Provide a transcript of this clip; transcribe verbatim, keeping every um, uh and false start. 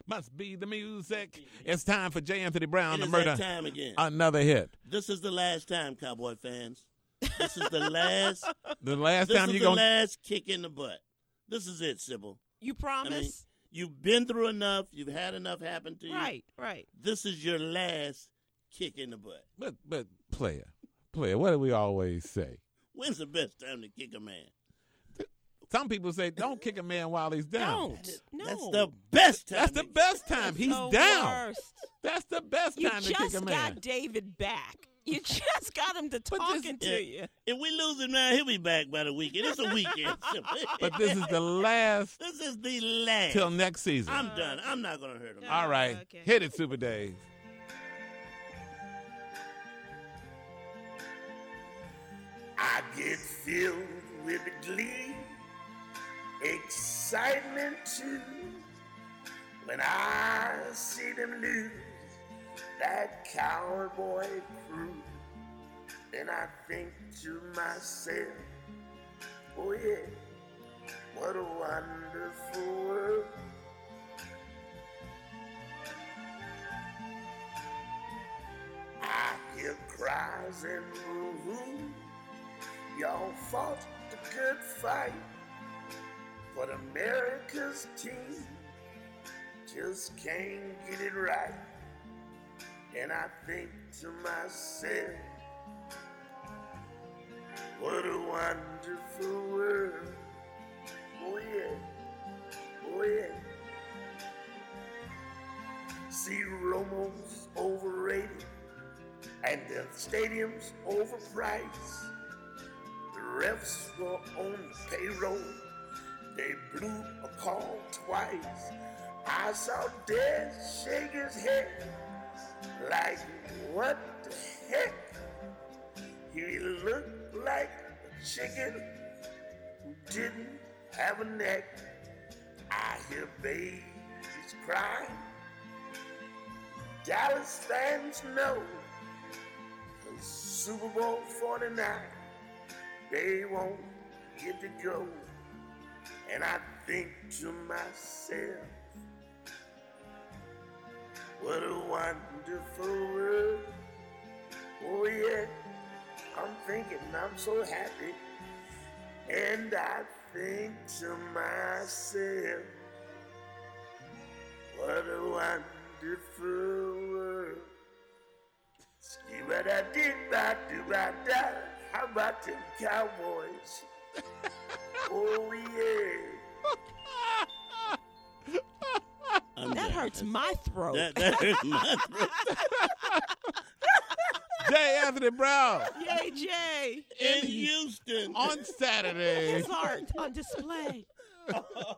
Must be the music. It's time for J. Anthony Brown It to is murder that time again. another hit. This is the last time, Cowboy fans. This is the last. The last this time is you the going last kick in the butt. This is it, Sybil. You promise? I mean, you've been through enough. You've had enough happen to you. Right, right. This is your last kick in the butt. But but player, player. What do we always say? When's the best time to kick a man? Some people say don't kick a man while he's down. Don't. No. That's the best time. That's the to- best time. He's the down. worst. That's the best You time to kick just a man. got David back. You just got him to But this- talking Yeah. to you. If we lose him now, he'll be back by the weekend. It's a weekend. But this is the last This is the last. till next season. I'm done. I'm not going to hurt him. All right. Okay. Hit it, Super Dave. I get filled with glee, excitement too, when I see them lose that cowboy crew. Then I think to myself, oh yeah, what a wonderful world. I hear cries and woo-hoo. Y'all fought the good fight, but America's team just can't get it right. And I think to myself, what a wonderful world. Oh yeah, oh yeah. See, Romo's overrated and the stadium's overpriced. The refs were on the payroll. They blew a call twice. I saw Dad shake his head like, what the heck? He looked like a chicken who didn't have a neck. I hear babies cry. Dallas fans know the Super Bowl forty-nine, they won't get to go. And I think to myself, what a wonderful world. Oh yeah, I'm thinking I'm so happy. And I think to myself, what a wonderful world. Ski-ba-da-dee-ba-doo-ba-da. How about them Cowboys? Oh yeah. That hurts my throat. That, that hurts my throat. J. Anthony Brown Yay, Jay. In Houston. on Saturday. His heart on display.